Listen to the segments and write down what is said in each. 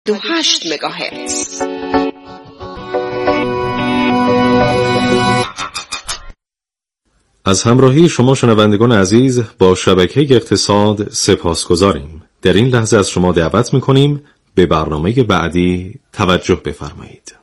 28 مگاهرتز. از همراهی شما شنوندگان عزیز با شبکه اقتصاد سپاسگزاریم. در این لحظه از شما دعوت می‌کنیم به برنامه بعدی توجه بفرمایید.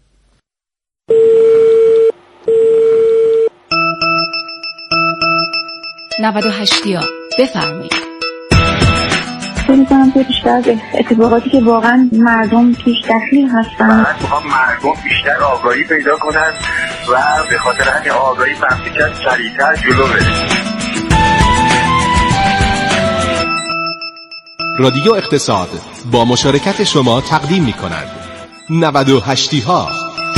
بفرمایید. فکر می‌کنم که بیشتر از اتفاقاتی که واقعا مردم پیش دخیل هستن، مردم بیشتر آگاهی پیدا کنن و به خاطر همین آگاهی مملکت سریعتر جلو بره. رادیو اقتصاد با مشارکت شما تقدیم می‌کند 98 ها.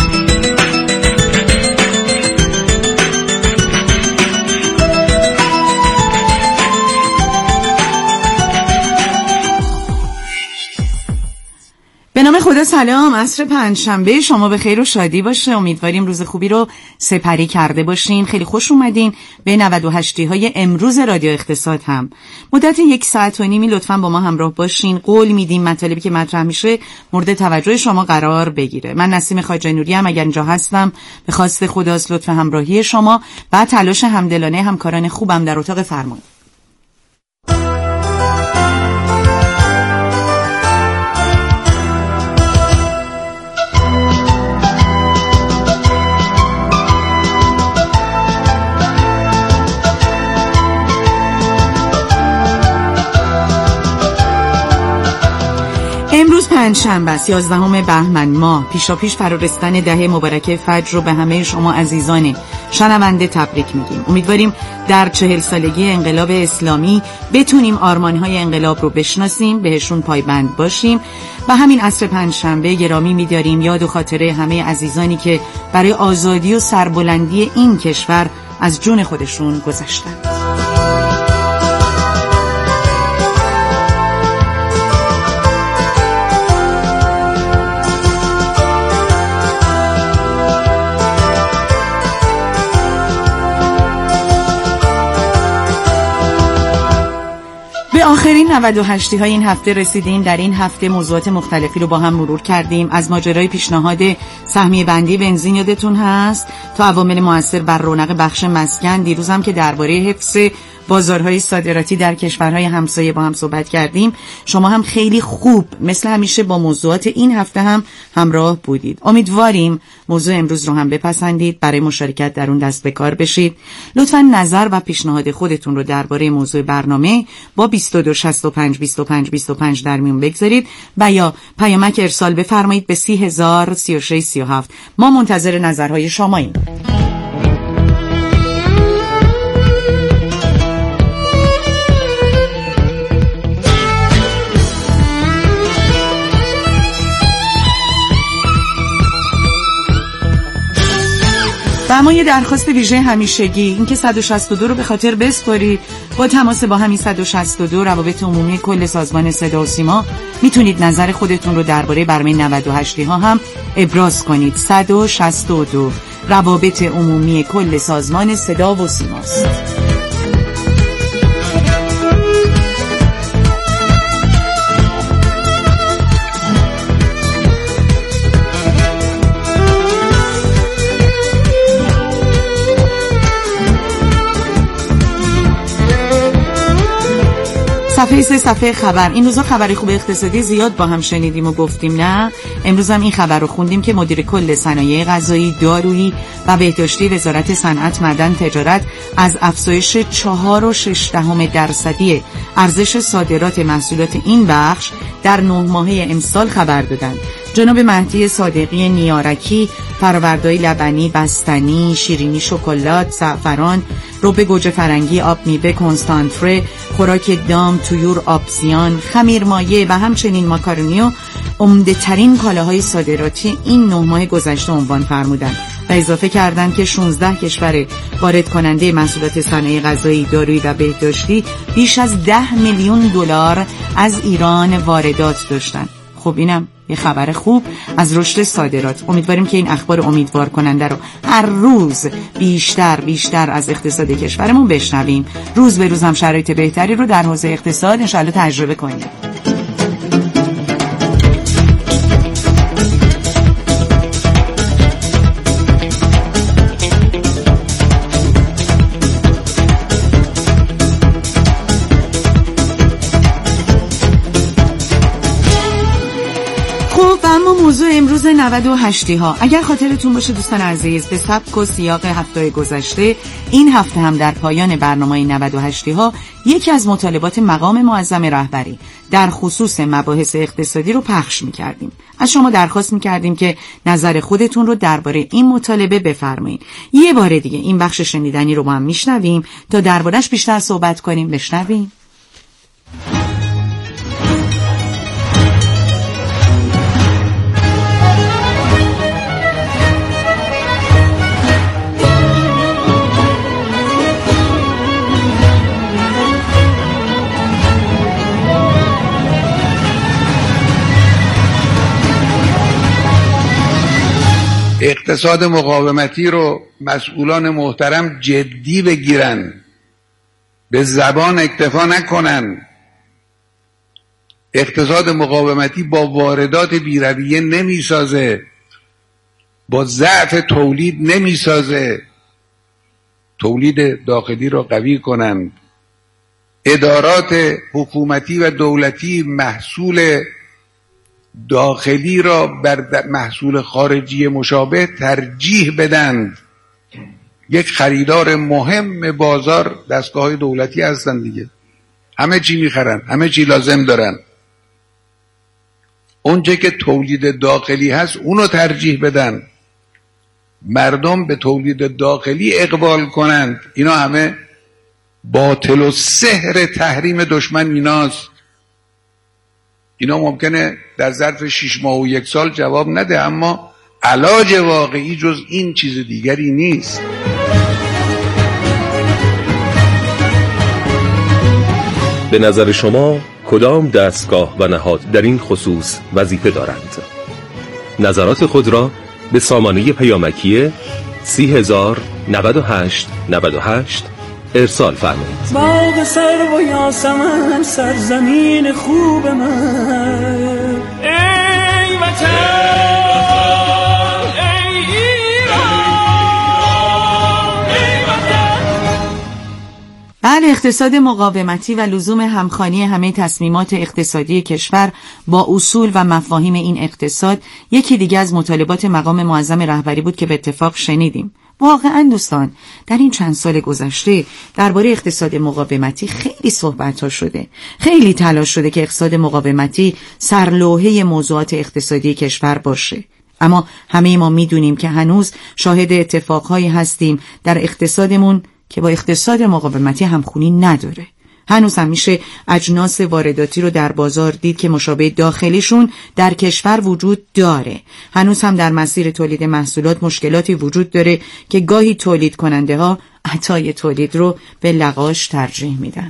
به نام خدا سلام. عصر پنجشنبه شما به خیر و شادی باشه. امیدواریم روز خوبی رو سپری کرده باشین. خیلی خوش اومدین به 98 های امروز رادیو اقتصاد. هم مدت 1 ساعت و نیمی لطفاً با ما همراه باشین. قول میدیم مطالبی که مطرح میشه مورد توجه شما قرار بگیره. من نسیم خواجه نوری ام. اگر اینجا هستم به خواست خداست، لطف همراهی شما و تلاش همدلانه همکاران خوبم در اتاق فرمان. امروز پنجشنبه است، 11 بهمن ماه. پیشاپیش فرارسیدن دهه مبارک فجر رو به همه شما عزیزان شنونده تبریک میگیم. امیدواریم در 40 سالگی انقلاب اسلامی بتونیم آرمان‌های انقلاب رو بشناسیم، بهشون پایبند باشیم و همین عصر پنجشنبه گرامی می‌داریم یاد و خاطره همه عزیزانی که برای آزادی و سربلندی این کشور از جون خودشون گذشتند. آخرین 98 های این هفته رسیدیم. در این هفته موضوعات مختلفی رو با هم مرور کردیم، از ماجرای پیشنهاد سهمیه بندی بنزین یادتون هست تا عوامل مؤثر بر رونق بخش مسکن. دیروز هم که درباره حفظ بازارهای صادراتی در کشورهای همسایه با هم صحبت کردیم. شما هم خیلی خوب مثل همیشه با موضوعات این هفته هم همراه بودید. امیدواریم موضوع امروز رو هم بپسندید، برای مشارکت در اون دست به کار بشید. لطفاً نظر و پیشنهاد خودتون رو درباره موضوع برنامه با 2265 25 25 در میون بگذارید و یا پیامک ارسال بفرمایید به 3036 37. ما منتظر نظرهای شماییم. و اما یه درخواست ویژه همیشگی، اینکه 162 رو به خاطر بسپارید. با تماس با همین 162 روابط عمومی کل سازمان صدا و سیما میتونید نظر خودتون رو درباره برنامه 98 ها هم ابراز کنید. 162 روابط عمومی کل سازمان صدا و سیماست. صفحه 3 صفحه خبر. این روزا خبر خوب اقتصادی زیاد با هم شنیدیم و گفتیم نه. امروز هم این خبر رو خوندیم که مدیر کل صنایع غذایی، دارویی و بهداشتی وزارت صنعت، معدن، تجارت از افزایش 4.6% ارزش صادرات محصولات این بخش در 9 ماهه امسال خبر دادند. جناب مهدی صادقی نیارکی فرآوردهای لبنی، بستنی، شیرینی، شکلات، زعفران، رب گوجه فرنگی، آب میوه، کنستانتره، خوراک دام، طیور، آبزیان، خمیرمایه و همچنین ماکارونی و عمده ترین کالاهای صادراتی این 9 ماه گذشته عنوان فرمودند و اضافه کردند که 16 کشور وارد کننده محصولات صنایع غذایی، دارویی و بهداشتی بیش از 10 میلیون دلار از ایران واردات داشتند. خب اینم یه خبر خوب از رشد صادرات. امیدواریم که این اخبار امیدوار کننده رو هر روز بیشتر از اقتصاد کشورمون بشنویم. روز به روز هم شرایط بهتری رو در حوزه اقتصاد انشالله تجربه کنیم. موضوع امروز 98 ها. اگر خاطرتون باشه دوستان عزیز، به سبک و سیاق هفته گذشته این هفته هم در پایان برنامه 98 ها یکی از مطالبات مقام معظم رهبری در خصوص مباحث اقتصادی رو پخش می‌کردیم. از شما درخواست می‌کردیم که نظر خودتون رو درباره این مطالبه بفرمایید. یه بار دیگه این بخش شنیدنی رو با هم میشنویم تا درباره‌اش بیشتر صحبت کنیم. بشنویم. اقتصاد مقاومتی رو مسئولان محترم جدی بگیرن، به زبان اکتفا نکنن. اقتصاد مقاومتی با واردات بی‌رویه نمیسازه، با ضعف تولید نمیسازه. تولید داخلی رو قوی کنن. ادارات حکومتی و دولتی محصول داخلی را بر محصول خارجی مشابه ترجیح بدند. یک خریدار مهم بازار دستگاه‌های دولتی هستند دیگه. همه چی میخرن، همه چی لازم دارن. اونچه که تولید داخلی هست اونو ترجیح بدن. مردم به تولید داخلی اقبال کنند. اینا همه باطل و سحر تحریم دشمن ایناست. اینا ممکنه در ظرف 6 ماه و 1 سال جواب نده، اما علاج واقعی جز این چیز دیگری نیست. به نظر شما کدام دستگاه و نهاد در این خصوص وظیفه دارند؟ نظرات خود را به سامانه پیامکی 3009898 ارسال فرمایید. باغ سرو و یاسمن سرزمین خوب من، ای وطن ای ایران ای وطن. بله، اقتصاد مقاومتی و لزوم همخوانی همه تصمیمات اقتصادی کشور با اصول و مفاهیم این اقتصاد یکی دیگه از مطالبات مقام معظم رهبری بود که به اتفاق شنیدیم. واقعا دوستان، در این چند سال گذشته درباره اقتصاد مقاومتی خیلی صحبت‌ها شده، خیلی تلاش شده که اقتصاد مقاومتی سرلوحه موضوعات اقتصادی کشور باشه. اما همه ما میدونیم که هنوز شاهد اتفاقهایی هستیم در اقتصادمون که با اقتصاد مقاومتی همخوانی نداره. هنوز هم میشه اجناس وارداتی رو در بازار دید که مشابه داخلیشون در کشور وجود داره. هنوز هم در مسیر تولید محصولات مشکلاتی وجود داره که گاهی تولید کننده ها عطای تولید رو به لغاش ترجیح میدن.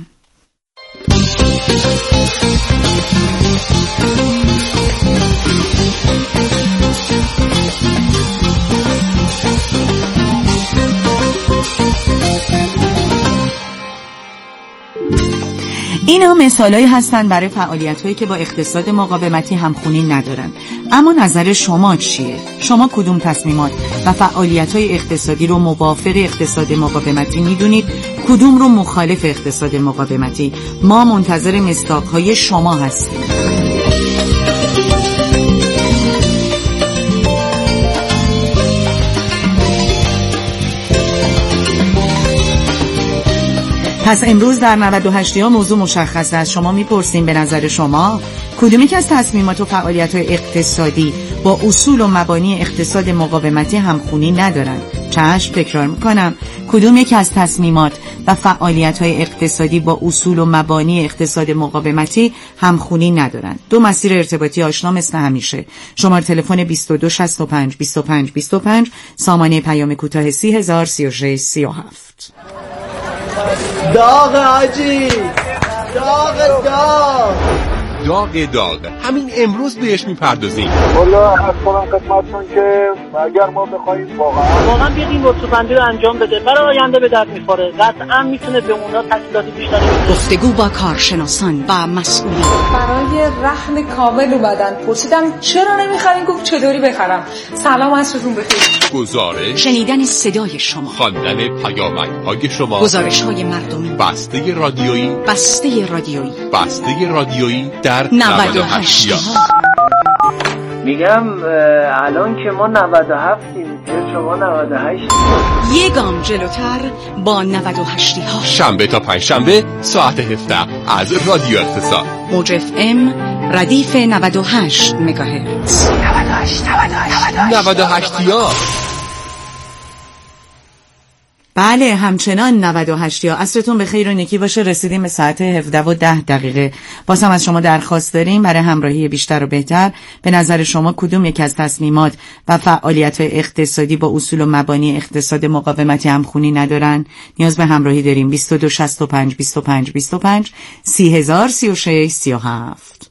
اینا مثالایی هستن برای فعالیت‌هایی که با اقتصاد مقاومتی همخوانی ندارن. اما نظر شما چیه؟ شما کدوم تصمیمات و فعالیت‌های اقتصادی رو موافق اقتصاد مقاومتی میدونید؟ کدوم رو مخالف اقتصاد مقاومتی؟ ما منتظر مصداق‌های شما هستیم. پس امروز در 98 ها موضوع مشخص است. شما میپرسیم به نظر شما کدومی که از تصمیمات و فعالیت‌های اقتصادی با اصول و مبانی اقتصاد مقاومتی همخوانی ندارند؟ چشم، تکرار میکنم، کدوم یک از تصمیمات و فعالیت‌های اقتصادی با اصول و مبانی اقتصاد مقاومتی همخوانی ندارند؟ دو مسیر ارتباطی آشنا مثل همیشه. شماره تلفن 2265 25 25، سامانه پیام کوتاه 30036 37. داغ حاجی، داغ داغ همین امروز بهش میپردازیم. والا از کنم خدمتتون که اگر ما بخوایم واقعا بیاد این لطف‌بندی رو انجام بده، برای آینده به درد میخوره، قطعا میتونه به اونا تسهیلات بیشتری بده. گفتگو با کارشناسان و مسئولین. برای رهن کامل اومدن پرسیدم چرا نمیخرین؟ گفت چطوری بخرم؟ سلام، عصرتون بخیر. گزارش، شنیدن صدای شما، خواندن پیامک‌های شما، گزارش‌های مردمی، بسته رادیویی در 98 ها. میگم الان که ما 97 شما 98 یه گام جلوتر با 98 ها شنبه تا پنجشنبه ساعت 17 از رادیو اقتصاد موج اف ام ردیف 98 مگاهرتز 98 یا بله همچنان 98 یا عصرتون بخیر و نیکی باشه. رسیدیم به ساعت 17:10. باز هم از شما درخواست داریم برای همراهی بیشتر و بهتر. به نظر شما کدوم یک از تصمیمات و فعالیت‌های اقتصادی با اصول و مبانی اقتصاد مقاومتی همخونی ندارن؟ نیاز به همراهی داریم. 2265 25 25 30,000 36 37.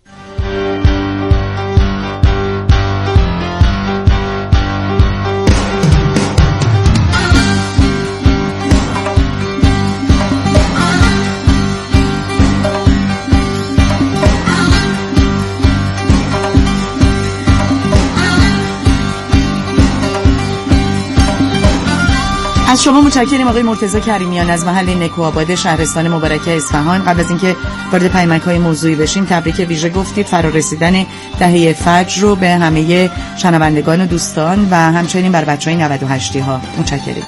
از شما متشکریم آقای مرتضی کریمیان از محل نکوآباد شهرستان مبارکه اصفهان. قبل از اینکه وارد پیامک‌های موضوعی بشیم تبریک ویژه گفتید فرارسیدن دهه فجر رو به همه شنوندگان و دوستان و همچنین بر بچهای 98 ها. متشکریم.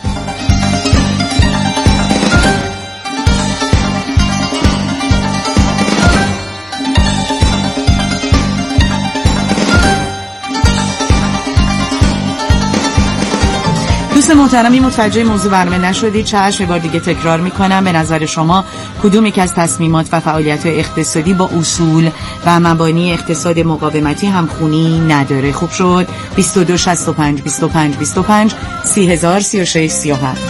دوست محترمی متوجه موضوع برنامه نشدید، چشم بار دیگه تکرار میکنم. به نظر شما کدوم یک از تصمیمات و فعالیت‌های اقتصادی با اصول و مبانی اقتصاد مقاومتی همخونی نداره؟ خوب شد. 2265 25 25 30,000 36 37.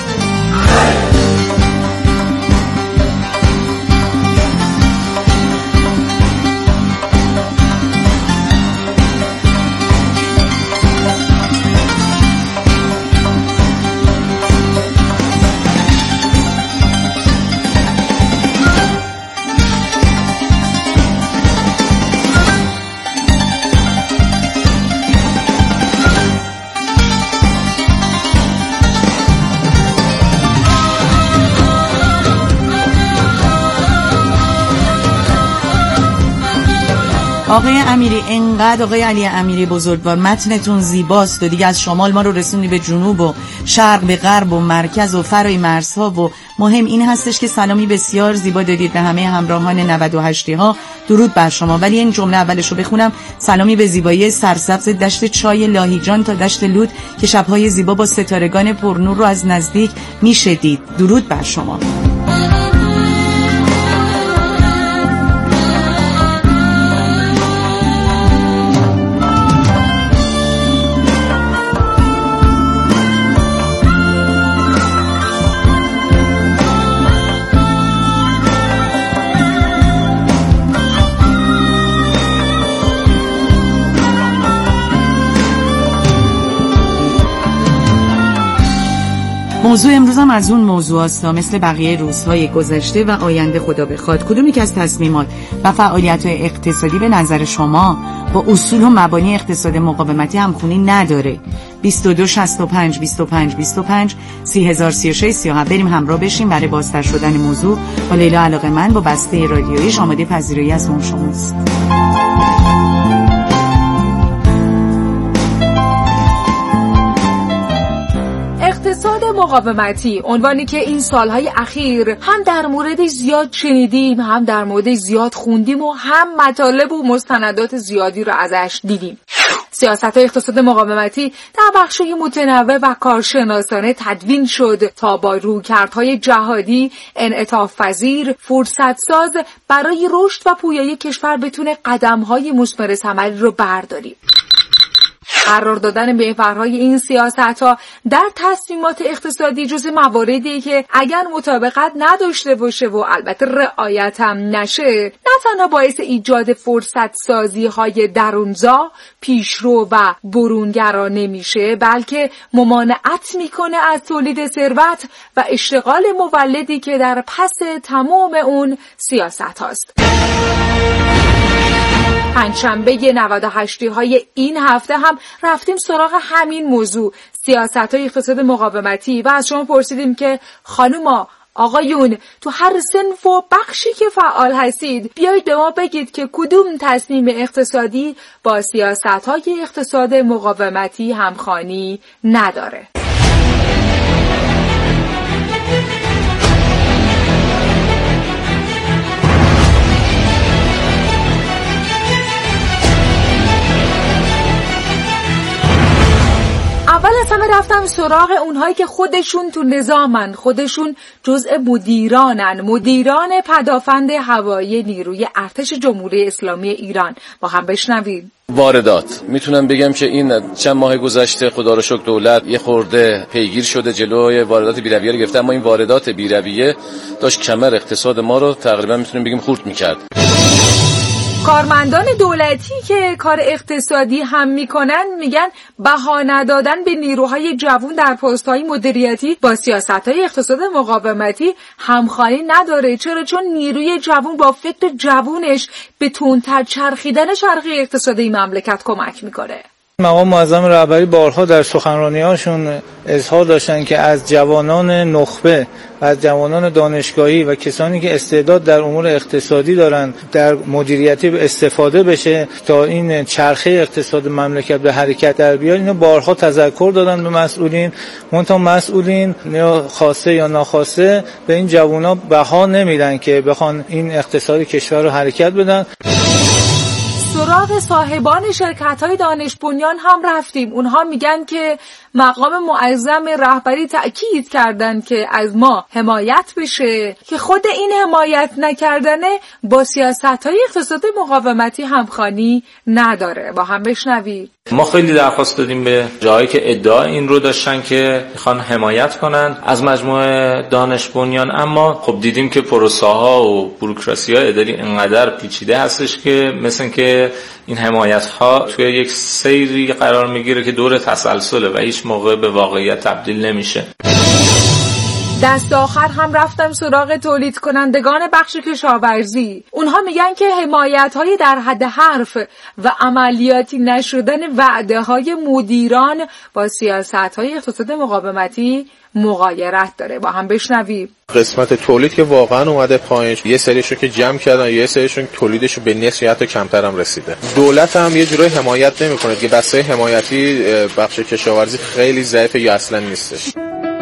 آقای امیری، انقدر آقای علی امیری بزرگوار متنتون زیباست و دیگه از شمال ما رو رسوندی به جنوب و شرق به غرب و مرکز و فرای مرزها و مهم این هستش که سلامی بسیار زیبا دادید به همه همراهان 98 ها. درود بر شما. ولی این جمله اولش رو بخونم: سلامی به زیبایی سرسبز دشت چای لاهیجان تا دشت لود که شبهای زیبا با ستارگان پرنور رو از نزدیک میشدید. درود بر شما. موضوع امروز هم از اون موضوع است مثل بقیه روزهای گذشته و آینده خدا بخواد. کدوم یک از تصمیمات و فعالیت‌های اقتصادی به نظر شما با اصول و مبانی اقتصاد مقاومتی همخونی نداره؟ 2265 25 25 30,000 36 37. بریم همراه بشیم برای بازتر شدن موضوع با لیلا علاقه‌مند با بسته رادیویی آماده پذیرایی از اون شماست. اقتصاد مقاومتی، عنوانی که این سالهای اخیر هم در مورد زیاد شنیدیم، هم در مورد زیاد خوندیم و هم مطالب و مستندات زیادی رو ازش دیدیم. سیاست‌های اقتصاد مقاومتی در بخش‌های متنوع و کارشناسانه تدوین شد تا با رویکردهای جهادی، انعطاف پذیر، فرصت‌ساز برای رشد و پویایی کشور بتونه قدم‌های مثمر ثمری رو برداریم. قرار دادن محورهای این سیاست‌ها در تصمیمات اقتصادی جزو مواردی که اگر مطابقت نداشته باشه و البته رعایت هم نشه، نه تنها باعث ایجاد فرصت سازی‌های درونزا، پیشرو و برونگرا نمیشه، بلکه ممانعت میکنه از تولید ثروت و اشتغال مولدی که در پس تمام اون سیاست هاست. پنجشنبه 98 های این هفته هم رفتیم سراغ همین موضوع، سیاست‌های اقتصاد مقاومتی، و از شما پرسیدیم که خانوما آقایون تو هر صنف و بخشی که فعال هستید بیایید به ما بگید که کدوم تصمیم اقتصادی با سیاست‌های اقتصاد مقاومتی همخوانی نداره. اول از همه رفتم سراغ اونهایی که خودشون تو نظامن، خودشون جزء مدیران پدافند هوایی نیروی ارتش جمهوری اسلامی ایران. با هم بشنویم. واردات میتونم بگم که این چند ماه گذشته خدا رو شکر دولت یه خورده پیگیر شده، جلوی واردات بی‌رویه رو گرفته، اما این واردات بی‌رویه داشت کمر اقتصاد ما رو تقریبا میتونیم بگیم خورد میکرد. کارمندان دولتی که کار اقتصادی هم میکنن میگن بها ندادن به نیروهای جوان در پست‌های مدیریتی با سیاست‌های اقتصاد مقاومتی همخوانی نداره. چرا؟ چون نیروی جوان با فکر جوانش به تندتر چرخیدن چرخه اقتصادی مملکت کمک میکنه. مقام معظم رهبری بارها در سخنرانی‌هاشون اظهار داشتن که از جوانان نخبه و از جوانان دانشگاهی و کسانی که استعداد در امور اقتصادی دارن در مدیریتی استفاده بشه تا این چرخه اقتصاد مملکت به حرکت در بیاد. اینو بارها تذکر دادن به مسئولین، منتها مسئولین یا خواسته یا ناخواسته به این جوانا بها نمیدن که بخوان این اقتصاد کشور رو حرکت بدن. سراغ صاحبان شرکت‌های دانش بنیان هم رفتیم. اونها میگن که مقام معظم رهبری تأکید کردن که از ما حمایت بشه که خود این حمایت نکردنه با سیاست‌های اقتصاد مقاومتی همخوانی نداره. با هم بشنوید. ما خیلی درخواست دادیم به جایی که ادعا این رو داشتن که میخوان حمایت کنن از مجموعه دانش بنیان، اما خب دیدیم که پروسه‌ها و بوروکراسی‌ها اداری انقدر پیچیده هستش که مثل که این حمایت‌ها توی یک سیری قرار میگیره که دور تسلسله و هیچ موقع به واقعیت تبدیل نمیشه. دست آخر هم رفتم سراغ تولید کنندگان بخش کشاورزی. اونها میگن که حمایت‌های در حد حرف و عملیاتی نشدن وعده‌های مدیران با سیاست‌های اقتصاد مقاومتی مغایرت داره. با هم بشنویم. قسمت تولید که واقعا اومده پایین، یه سریشون که جمع کردن، یه سریشون تولیدشون به نصف یا حتی کمتر هم رسیده. دولت هم یه جورایی حمایت نمی‌کنه که بسته حمایتی بخش کشاورزی خیلی ضعیفه یا اصلا نیستش.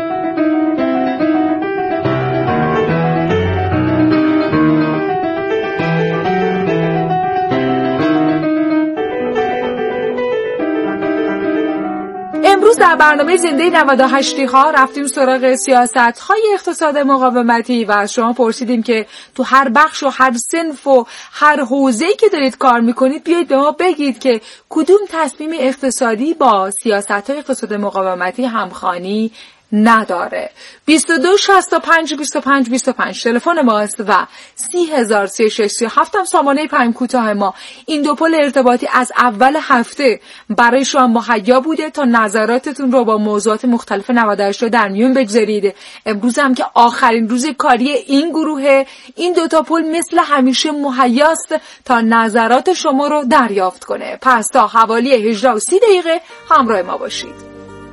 امروز در برنامه زنده 98 ها رفتیم سراغ سیاست‌های اقتصاد مقاومتی و از شما پرسیدیم که تو هر بخش و هر صنف و هر حوزه‌ای که دارید کار میکنید بیایید به ما بگید که کدوم تصمیم اقتصادی با سیاست‌های اقتصاد مقاومتی همخوانی نداره. 22 65 25 25 تلفن ماست و 303637 هم سامانه پیام کوتاه ما. این دو پل ارتباطی از اول هفته برای شما مهیا بوده تا نظراتتون رو با موضوعات مختلف 98 رو در میون بگذارید. امروز هم که آخرین روز کاری این گروه، این دو تا پل مثل همیشه مهیاست تا نظرات شما رو دریافت کنه. پس تا حوالی 18:30 دقیقه همراه ما باشید.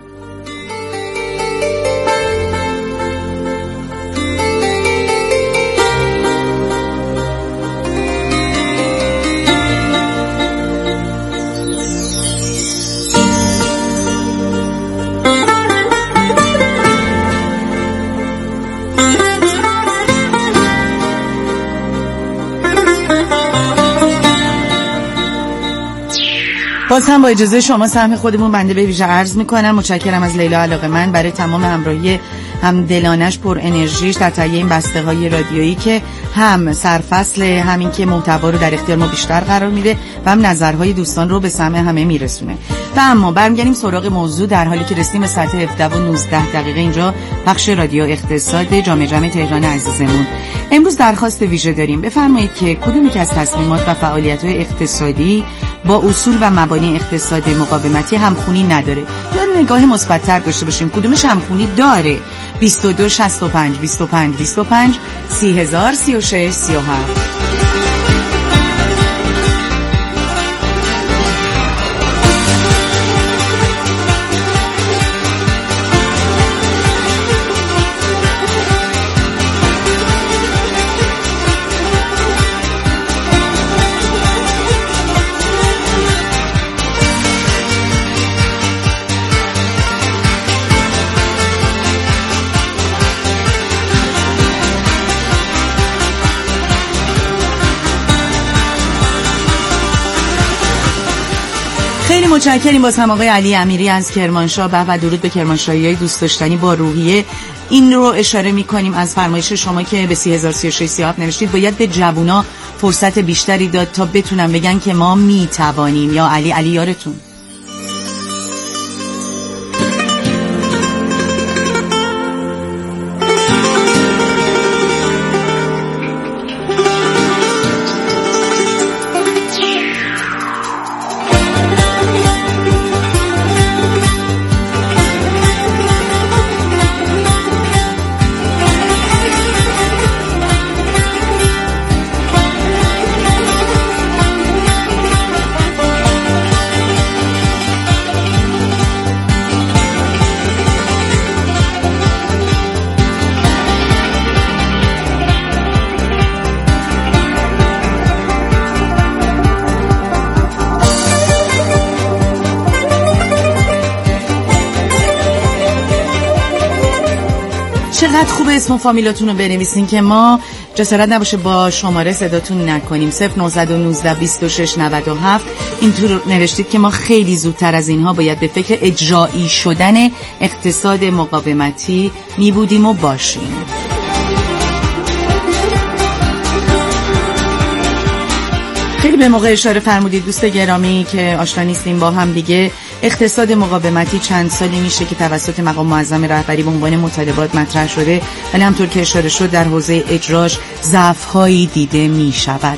باز هم با اجازه شما سهم خودمون بنده به ویژه عرض میکنم. متشکرم از لیلا علاقه‌مند برای تمام همراهی هم دلانش پر انرژیش در تهیه این بسته های رادیویی که هم سرفصل همین که محتوا رو در اختیار ما بیشتر قرار میده و هم نظرهای دوستان رو به سمع همه میرسونه. و اما برمیگردیم سراغ موضوع در حالی که رسیدیم به ساعت 17:19 اینجا بخش رادیو اقتصاد جامعه تهران عزیزمون. امروز درخواست ویژه داریم. بفرمایید که کدومی که از تصمیمات و فعالیت‌های اقتصادی با اصول و مبانی اقتصاد مقاومتی همخونی نداره یا نگاه مثبت‌تر داشته باشیم کدومش همخونی داره. 22 65 25 25 3036 37. متشکریم. باز هم آقای علی امیری از کرمانشاه. و درود به کرمانشاهی‌های دوست داشتنی با روحیه. این رو اشاره می‌کنیم از فرمایش شما که به 30036 نوشتید باید به جوونا فرصت بیشتری داد تا بتونن بگن که ما میتوانیم. یا علی یارتون. چقدر خوبه اسم و فامیلاتون رو بنویسین که ما جسارت نباشه با شماره صداتون نکنیم. 0919 26 97. اینطور نوشتید که ما خیلی زودتر از اینها باید به فکر اجرایی شدن اقتصاد مقاومتی می بودیم و باشیم. خیلی به موقع اشاره فرمودید دوست گرامی که آشنا نیستیم با هم دیگه. اقتصاد مقاومتی چند سالی میشه که توسط مقام معظم رهبری به عنوان مطالبات مطرح شده، ولی همطور که اشاره شد در حوزه اجراش ضعف‌هایی دیده میشود.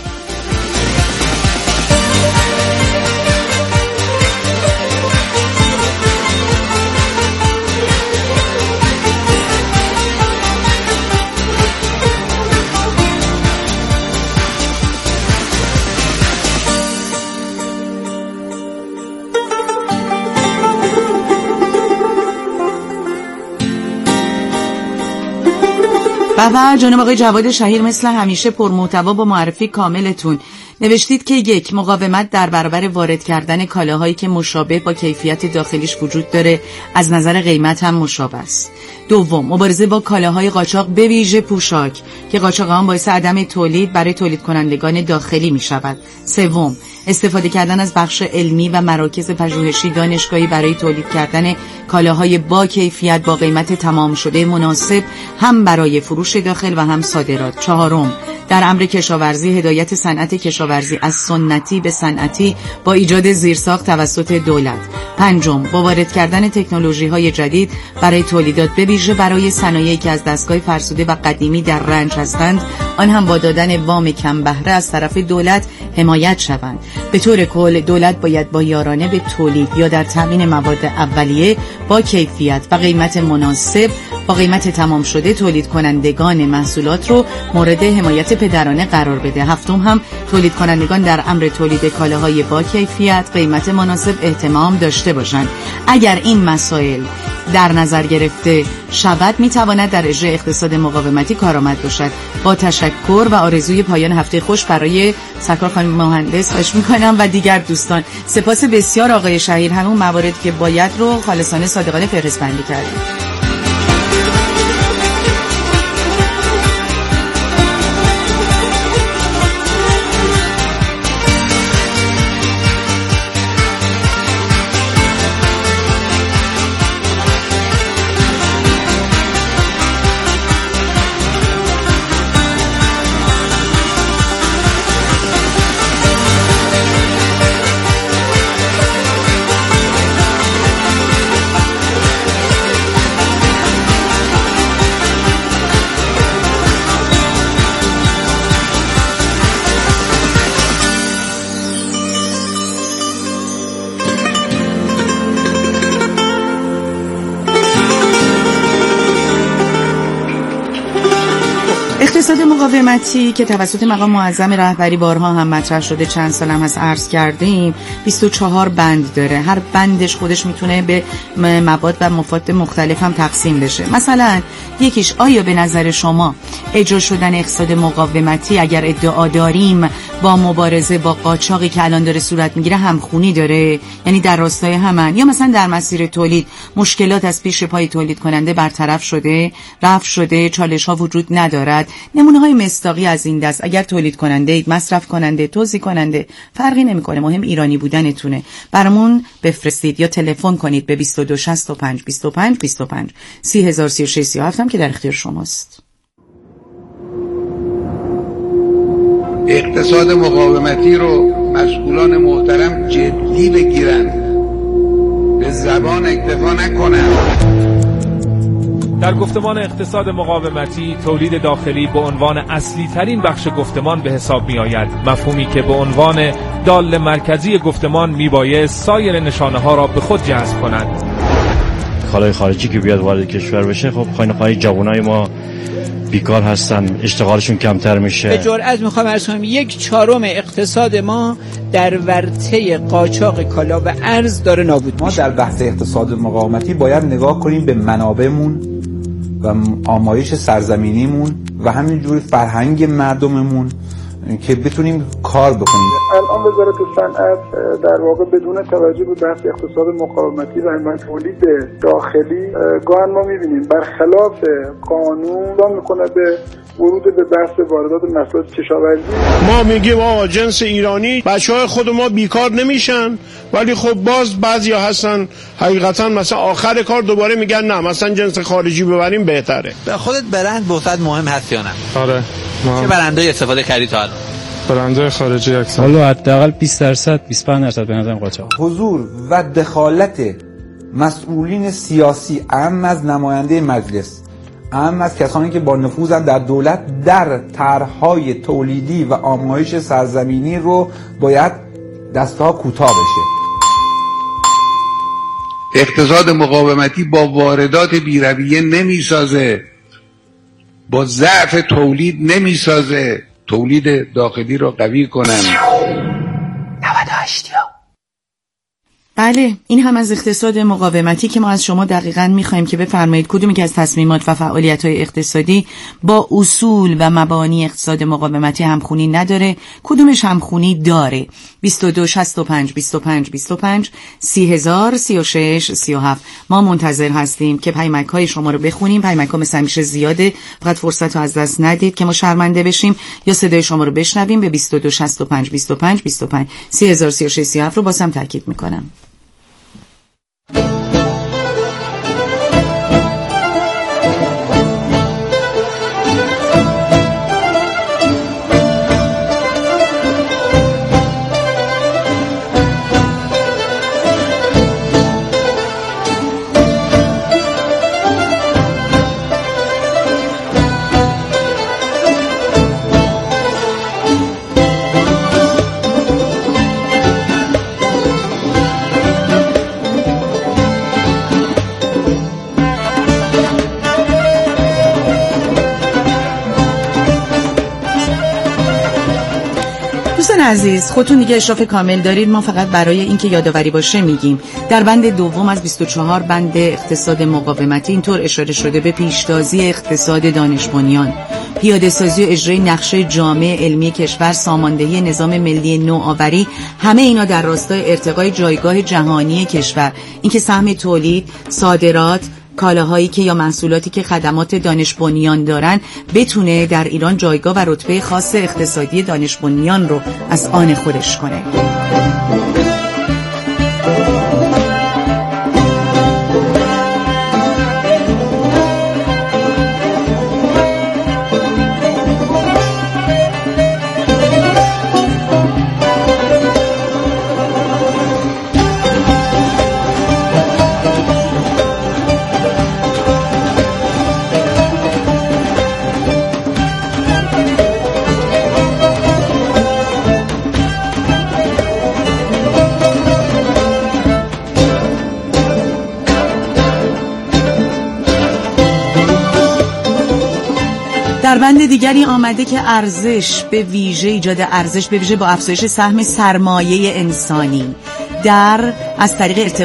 و جناب آقای جواد شهیر مثل همیشه پرمحتوا با معرفی کاملتون نوشتید که 1. مقاومت در برابر وارد کردن کالاهایی که مشابه با کیفیت داخلیش وجود داره، از نظر قیمت هم مشابه است. 2. مبارزه با کالاهای قاچاق به ویژه پوشاک که قاچاق‌ها باعث عدم تولید برای تولید کنندگان داخلی می شود. 3. استفاده کردن از بخش علمی و مراکز پژوهشی دانشگاهی برای تولید کردن کالاهای با کیفیت با قیمت تمام شده مناسب هم برای فروش داخل و هم صادرات. 4. در امر کشاورزی هدایت صنعت کشاورزی از سنتی به صنعتی با ایجاد زیرساخت توسط دولت. 5. با وارد کردن تکنولوژی‌های جدید برای تولیدات به ویژه برای صنایعی که از دستگاه فرسوده و قدیمی در رنج هستند، آن هم با دادن وام کم بهره از طرف دولت حمایت شوند. به طور کل دولت باید با یارانه به تولید یا در تامین مواد اولیه با کیفیت و قیمت مناسب با قیمت تمام شده تولید کنندگان محصولات رو مورد حمایت پدرانه قرار بده. 7. هم تولید کنندگان در امر تولید کالاهای با کیفیت قیمت مناسب اهتمام داشته باشند. اگر این مسائل در نظر گرفته شود میتواند در اجرای اقتصاد مقاومتی کارآمد باشد. با تشکر و آرزوی پایان هفته خوش برای سرکار خانم مهندس خواهش میکنم و دیگر دوستان. سپاس بسیار آقای شهیر. همون مواردی که باید رو خالصانه صادقانه فهرست بندی کردیم. اقتصاد مقاومتی که توسط مقام معظم رهبری بارها هم مطرح شده، چند سال هم هست عرض کردیم، 24 بند داره. هر بندش خودش میتونه به مواد و مفاد مختلف هم تقسیم بشه. مثلا یکیش، آیا به نظر شما اجرا شدن اقتصاد مقاومتی اگر ادعا داریم با مبارزه با قاچاقی که الان داره صورت میگیره همخونی داره؟ یعنی در راستای همن؟ یا مثلا در مسیر تولید مشکلات از پیش پای تولید کننده برطرف شده، رفع شده، چالش ها وجود ندارد؟ نمونه‌های مصداقی از این دست، اگر تولید کننده اید، مصرف کننده، توزیع کننده، فرقی نمیکنه، مهم ایرانی بودنتونه. برامون بفرستید یا تلفن کنید به 2265 25 25 3036 37 هم که در اختیار شماست. اقتصاد مقاومتی رو مسئولان محترم جدی بگیرن، به زبان اکتفا نکنن. در گفتمان اقتصاد مقاومتی، تولید داخلی به عنوان اصلی ترین بخش گفتمان به حساب می آید، مفهومی که به عنوان دال مرکزی گفتمان می بایست سایر نشانه ها را به خود جذب کند. کالای خارجی که بیاد وارد کشور بشه، خب خواهی جوانای ما بیکار هستن، اشتغالشون کمتر میشه. به جرئت میخوام عرض کنم 1/4 اقتصاد ما در ورطه قاچاق کالا و ارز داره نابود میشه. ما در بحث اقتصاد مقاومتی باید نگاه کنیم به منابعمون و آمایش سرزمینیمون و همینجوری فرهنگ مردممون که بتونیم کار بکنیم. الان وزارت صنعت در واقع بدون توجه به بحث اقتصاد مقاومتی و تولید داخلی گاهن ما می‌بینیم برخلاف قانون اقدام می‌کنه به ورود به بحث واردات محصولات کشاورزی. ما میگیم آقا جنس ایرانی، بچه‌های خود ما بیکار نمیشن، ولی خب باز بعضیا هستن حقیقتا مثلا آخر کار دوباره میگن نه مثلا جنس خارجی ببریم بهتره. به خودت برند بوسط مهم هست یا نه؟ آره. چه برندایی استفاده کردی تا الان؟ برندهای خارجی اکثر. حالا حداقل 20% 25% به نظرم قاچاق. حضور و دخالت مسئولین سیاسی، اهم از نماینده مجلس، اهم از کسانی که با نفوذن در دولت، در طرح‌های تولیدی و آمایش سرزمینی رو باید دست‌ها کوتاه بشه. اقتصاد مقاومتی با واردات بی‌رویه نمیسازه، با ضعف تولید نمیسازه. تولید داخلی رو قوی کنن. 98. بله، این هم از اقتصاد مقاومتی که ما از شما دقیقاً می‌خوایم که بفرمایید کدومی که از تصمیمات و فعالیت‌های اقتصادی با اصول و مبانی اقتصاد مقاومتی همخونی نداره، کدومش همخونی داره. 22 65 25 25 30000 36 37. ما منتظر هستیم که پیامک‌های شما رو بخونیم. پیامک‌ها مثل همیشه زیاده، فقط فرصت رو از دست ندید که ما شرمنده بشیم یا صدای شما رو بشنویم. به 22 65 25 25 30000 36 37 رو بازم تاکید می‌کنم. عزیز، خودتون دیگه اشراف کامل دارید. ما فقط برای اینکه یادآوری باشه میگیم در بند دوم از 24 بند اقتصاد مقاومتی اینطور اشاره شده به پیشتازی اقتصاد دانش بنیان، پیاده سازی و اجرای نقشه جامع علمی کشور، ساماندهی نظام ملی نوآوری، همه اینا در راستای ارتقای جایگاه جهانی کشور. اینکه سهم تولید، صادرات، کالاهایی که یا محصولاتی که خدمات دانش بنیان دارن بتونه در ایران جایگاه و رتبه خاص اقتصادی دانش بنیان رو از آن خودش کنه. در بند دیگری آمده که ارزش به ویژه ایجاد ارزش به ویژه با افزایش سهم سرمایه انسانی از طریق